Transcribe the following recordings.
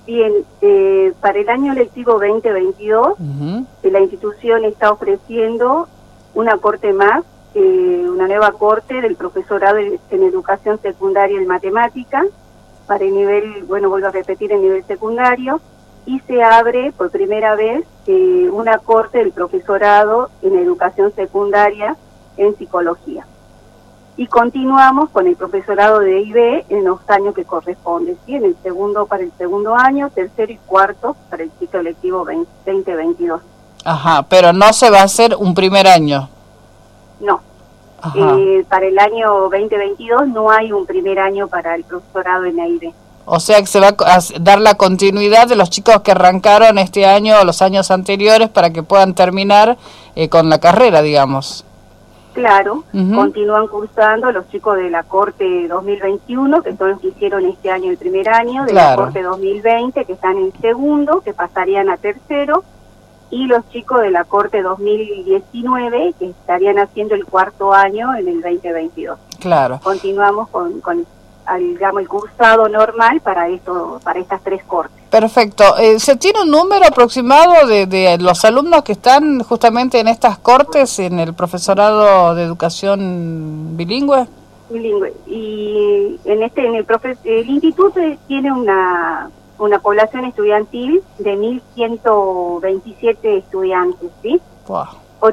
Bien, para el año lectivo 2022, la institución está ofreciendo una corte más, una nueva corte del profesorado en educación secundaria en matemática, para el nivel, bueno, vuelvo a repetir, el nivel secundario, y se abre por primera vez una corte del profesorado en educación secundaria en psicología. Y continuamos con el profesorado de IB en los años que corresponden, ¿sí? En el segundo para el segundo año, tercero y cuarto para el ciclo lectivo 2022. Ajá, pero no se va a hacer un primer año. No. Para el año 2022 no hay un primer año para el profesorado en IB. O sea que se va a dar la continuidad de los chicos que arrancaron este año o los años anteriores para que puedan terminar con la carrera, digamos. Claro, continúan cursando los chicos de la Corte 2021, que son los que hicieron este año el primer año, de la Corte 2020, que están en segundo, que pasarían a tercero, y los chicos de la Corte 2019, que estarían haciendo el cuarto año en el 2022. Claro. Continuamos con digamos, el cursado normal para estas tres cortes. Perfecto. ¿Se tiene un número aproximado de los alumnos que están justamente en estas cortes en el profesorado de educación bilingüe? Bilingüe. Y el instituto tiene una población estudiantil de 1.127 estudiantes, ¿sí? Wow.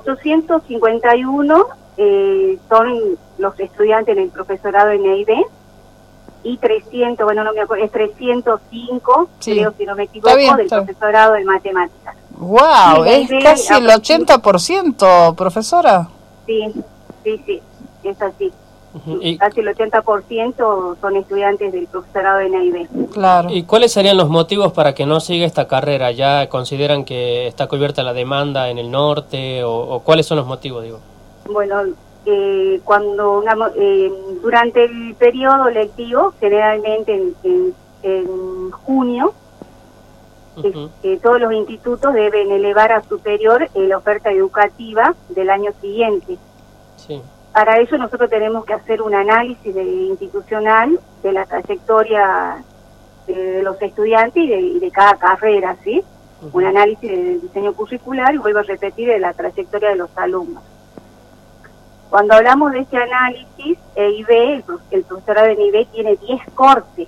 851 son los estudiantes en el profesorado en EIB, y 300, bueno, no me acuerdo, es 305, sí, creo, si no me equivoco, del profesorado de matemáticas. ¡Wow! Es casi el 80%, profesora. Sí, es así. Casi el 80% son estudiantes del profesorado de NIB. Claro. ¿Y cuáles serían los motivos para que no siga esta carrera? ¿Ya consideran que está cubierta la demanda en el norte o cuáles son los motivos, digo? Bueno, durante el periodo lectivo, generalmente en junio, todos los institutos deben elevar a superior la oferta educativa del año siguiente. Sí. Para eso nosotros tenemos que hacer un análisis institucional de la trayectoria de los estudiantes y de cada carrera, ¿sí? Un análisis del diseño curricular y vuelvo a repetir de la trayectoria de los alumnos. Cuando hablamos de este análisis, EIB, el profesorado de NIB tiene 10 cortes,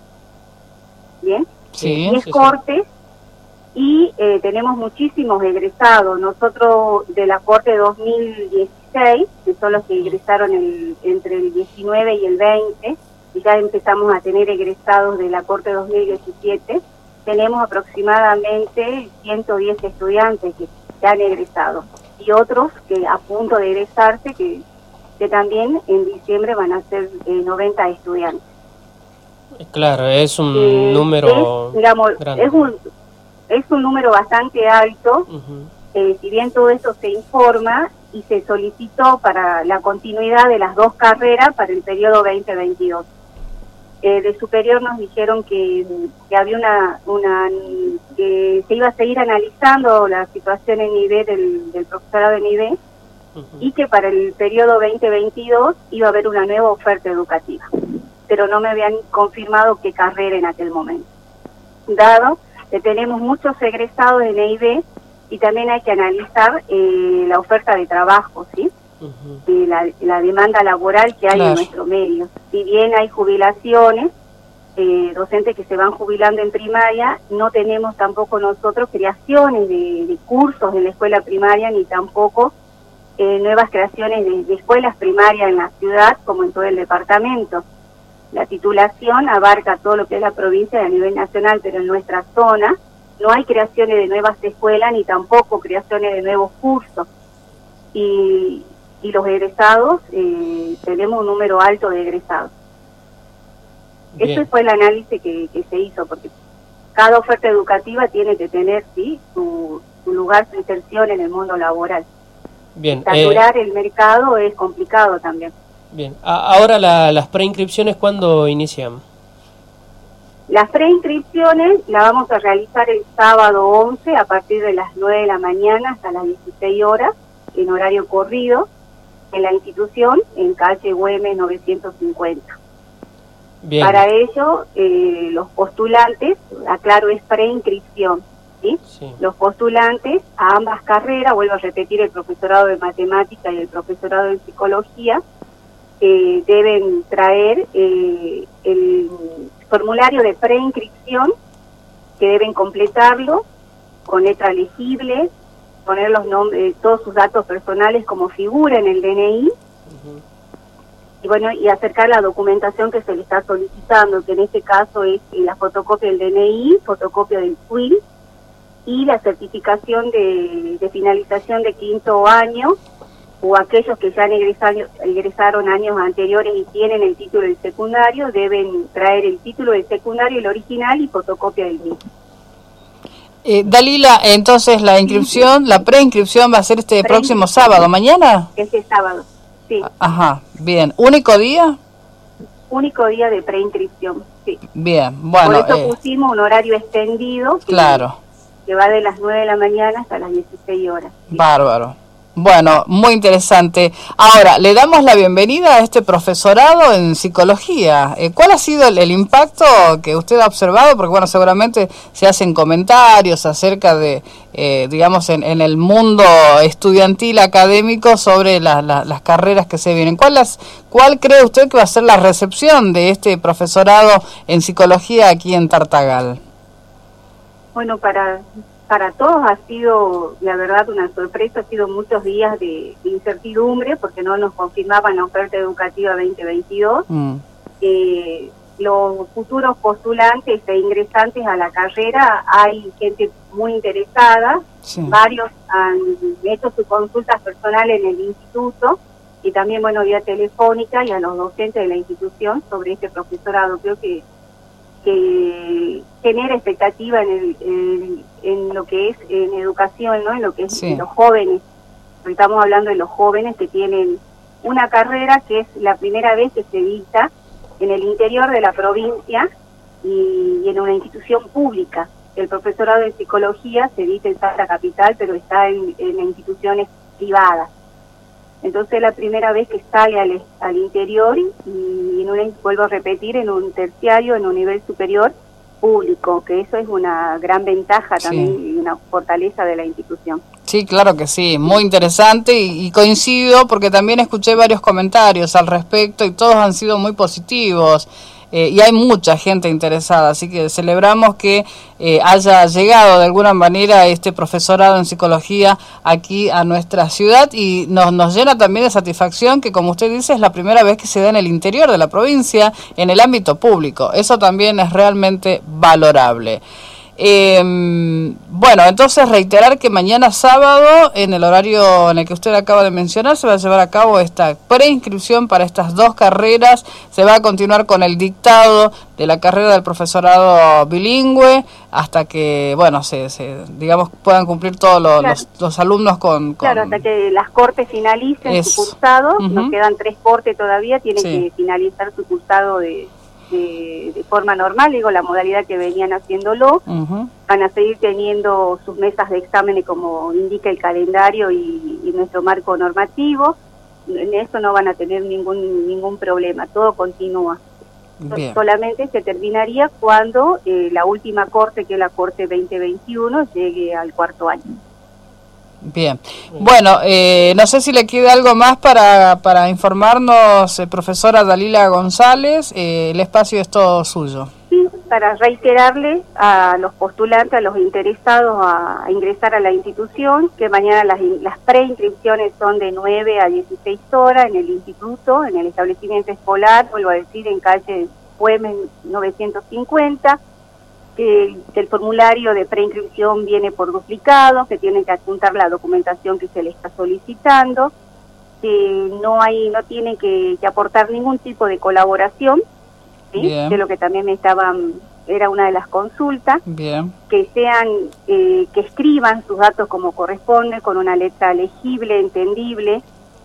¿bien? Sí, 10 cortes y tenemos muchísimos egresados. Nosotros de la corte 2016, que son los que egresaron entre el 19 y el 20, y ya empezamos a tener egresados de la corte 2017, tenemos aproximadamente 110 estudiantes que han egresado. Y otros que a punto de egresarse, que también en diciembre van a ser 90 estudiantes. Claro, es un número grande. Es un número bastante alto, si bien todo esto se informa y se solicitó para la continuidad de las dos carreras para el periodo 2022. De superior nos dijeron que había que se iba a seguir analizando la situación en nivel del profesorado de nivel y que para el periodo 2022 iba a haber una nueva oferta educativa, pero no me habían confirmado qué carrera en aquel momento. Dado que tenemos muchos egresados en EIB y también hay que analizar la oferta de trabajo, ¿sí? La demanda laboral que hay en nuestro medio. Si bien hay jubilaciones, docentes que se van jubilando en primaria, no tenemos tampoco nosotros creaciones de cursos en la escuela primaria, ni tampoco nuevas creaciones de escuelas primarias en la ciudad, como en todo el departamento. La titulación abarca todo lo que es la provincia a nivel nacional, pero en nuestra zona no hay creaciones de nuevas escuelas, ni tampoco creaciones de nuevos cursos. Y los egresados, tenemos un número alto de egresados. Ese fue el análisis que se hizo, porque cada oferta educativa tiene que tener, sí, su lugar, su inserción en el mundo laboral. Bien. Saturar el mercado es complicado también. Bien. Ahora las preinscripciones, ¿cuándo inician? Las preinscripciones las vamos a realizar el sábado 11 a partir de las 9 de la mañana hasta las 16 horas, en horario corrido, en la institución, en calle Güemes 950. Bien. Para ello, los postulantes, aclaro, es preinscripción, ¿sí? Sí. Los postulantes a ambas carreras, vuelvo a repetir, el profesorado de matemática y el profesorado de psicología, deben traer el formulario de preinscripción, que deben completarlo con letra legible, poner los nombres, todos sus datos personales como figura en el DNI, y bueno, y acercar la documentación que se le está solicitando, que en este caso es la fotocopia del DNI, fotocopia del CUIL y la certificación de finalización de 5º año, o aquellos que ya egresaron años anteriores y tienen el título del secundario, deben traer el título del secundario, el original, y fotocopia del mismo. Dalila, entonces la inscripción, la preinscripción va a ser este próximo sábado, ¿mañana? Este sábado, sí. Ajá, bien. ¿Único día? Único día de preinscripción, sí. Bien, bueno. Por eso pusimos un horario extendido. Claro. Que va de las 9 de la mañana hasta las 16 horas. ¿Sí? Bárbaro. Bueno, muy interesante. Ahora, le damos la bienvenida a este profesorado en psicología. ¿Cuál ha sido el impacto que usted ha observado? Porque, bueno, seguramente se hacen comentarios acerca de, digamos, en el mundo estudiantil académico sobre las carreras que se vienen. ¿Cuál cree usted que va a ser la recepción de este profesorado en psicología aquí en Tartagal? Bueno, para todos ha sido, la verdad, una sorpresa. Ha sido muchos días de incertidumbre porque no nos confirmaban la oferta educativa 2022. Los futuros postulantes e ingresantes a la carrera, hay gente muy interesada. Sí. Varios han hecho sus consultas personales en el instituto y también, bueno, vía telefónica, y a los docentes de la institución sobre este profesorado. Creo que genera expectativa en lo que es en educación, ¿no? En lo que es los jóvenes. Estamos hablando de los jóvenes que tienen una carrera que es la primera vez que se dicta en el interior de la provincia y en una institución pública. El profesorado de psicología se dicta en Salta Capital, pero está en instituciones privadas. Entonces es la primera vez que sale al interior y vuelvo a repetir, en un terciario, en un nivel superior público, que eso es una gran ventaja también y una fortaleza de la institución. Sí, claro que sí, muy interesante y coincido porque también escuché varios comentarios al respecto y todos han sido muy positivos. Y hay mucha gente interesada, así que celebramos que haya llegado de alguna manera este profesorado en psicología aquí a nuestra ciudad, y nos llena también de satisfacción que, como usted dice, es la primera vez que se da en el interior de la provincia, en el ámbito público. Eso también es realmente valorable. Bueno, entonces reiterar que mañana sábado, en el horario en el que usted acaba de mencionar, se va a llevar a cabo esta preinscripción para estas dos carreras. Se va a continuar con el dictado de la carrera del profesorado bilingüe hasta que, bueno, digamos, puedan cumplir todos los alumnos con... Claro, hasta que las cortes finalicen su cursado. Nos quedan 3 cortes todavía, tienen que finalizar su cursado de forma normal, digo, la modalidad que venían haciéndolo. Van a seguir teniendo sus mesas de exámenes como indica el calendario y nuestro marco normativo. En eso no van a tener ningún problema, todo continúa. Bien. Solamente se terminaría cuando la última corte, que es la corte 2021, llegue al 4º año. Bien, bueno, no sé si le queda algo más para informarnos, profesora Dalila González. El espacio es todo suyo. Sí, para reiterarle a los postulantes, a los interesados a ingresar a la institución, que mañana las preinscripciones son de 9 a 16 horas en el instituto, en el establecimiento escolar, vuelvo a decir, en calle Güemes 950. Que el formulario de preinscripción viene por duplicado, que tienen que adjuntar la documentación que se les está solicitando, que no tienen que aportar ningún tipo de colaboración, ¿sí? De lo que también era una de las consultas. Bien. Que que escriban sus datos como corresponde, con una letra legible, entendible,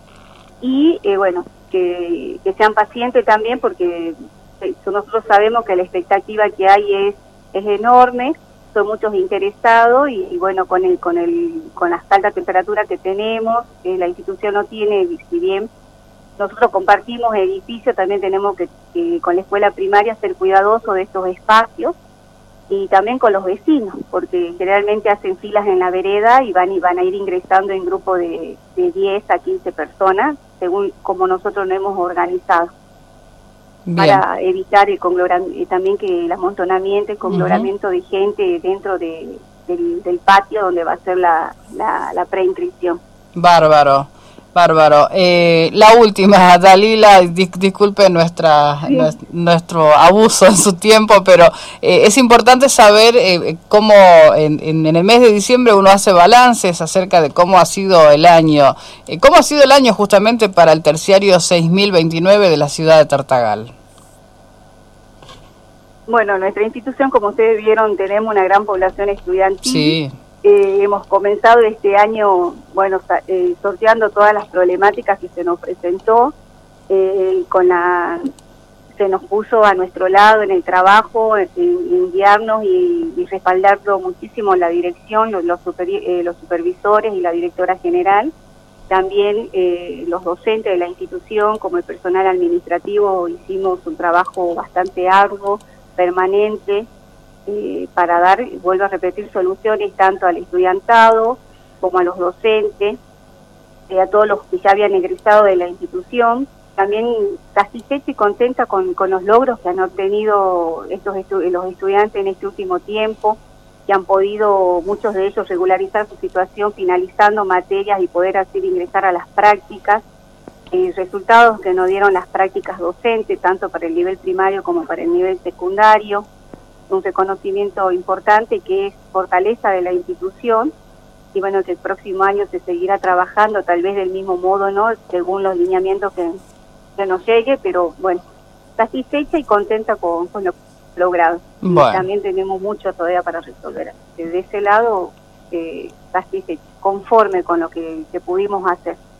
y bueno, que sean pacientes también, porque nosotros sabemos que la expectativa que hay es enorme, son muchos interesados y bueno, con las altas temperaturas que tenemos, la institución no tiene, si bien nosotros compartimos edificio, también tenemos que con la escuela primaria ser cuidadosos de estos espacios y también con los vecinos, porque generalmente hacen filas en la vereda y van a ir ingresando en grupo de 10 a 15 personas, según como nosotros nos hemos organizado. Bien. Para evitar también que el amontonamiento, el conglomamiento de gente dentro del patio donde va a ser la preinscripción. Bárbaro. La última, Dalila, disculpe nuestro abuso en su tiempo, pero es importante saber cómo en el mes de diciembre uno hace balances acerca de cómo ha sido el año. ¿Cómo ha sido el año justamente para el terciario 6029 de la ciudad de Tartagal? Bueno, nuestra institución, como ustedes vieron, tenemos una gran población estudiantil. Sí. Hemos comenzado este año, bueno, sorteando todas las problemáticas que se nos presentó, se nos puso a nuestro lado en el trabajo, en guiarnos y respaldarlo muchísimo la dirección, los supervisores y la directora general. También los docentes de la institución, como el personal administrativo, hicimos un trabajo bastante arduo, permanente, para dar, vuelvo a repetir, soluciones tanto al estudiantado como a los docentes, a todos los que ya habían egresado de la institución. También satisfecha y contenta con los logros que han obtenido los estudiantes en este último tiempo, que han podido, muchos de ellos, regularizar su situación finalizando materias y poder así ingresar a las prácticas. Resultados que nos dieron las prácticas docentes, tanto para el nivel primario como para el nivel secundario. Un reconocimiento importante que es fortaleza de la institución y bueno, que el próximo año se seguirá trabajando tal vez del mismo modo, ¿no? Según los lineamientos que nos llegue, pero bueno, satisfecha y contenta con lo logrado. Bueno. También tenemos mucho todavía para resolver. Desde ese lado, satisfecha, conforme con lo que pudimos hacer.